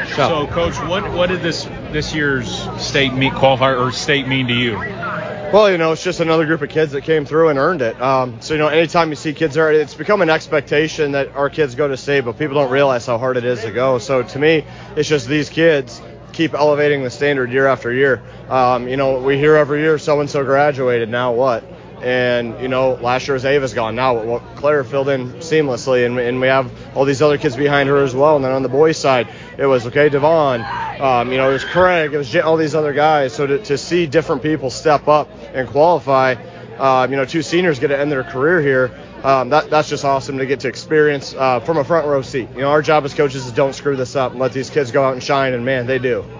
So, Coach, what did this year's state meet qualifier or state mean to you? Well, it's just another group of kids that came through and earned it. So, anytime you see kids there, it's become an expectation that our kids go to state, but people don't realize how hard it is to go. So, to me, it's just these kids keep elevating the standard year after year. We hear every year so-and-so graduated, now what? And, last year's Ava's gone. Now Claire filled in seamlessly, and we have all these other kids behind her as well. And then on the boys' side, it was, Devon, it was Craig, it was all these other guys. So to see different people step up and qualify, 2 seniors get to end their career here, that's just awesome to get to experience from a front row seat. Our job as coaches is don't screw this up and let these kids go out and shine, and, man, they do.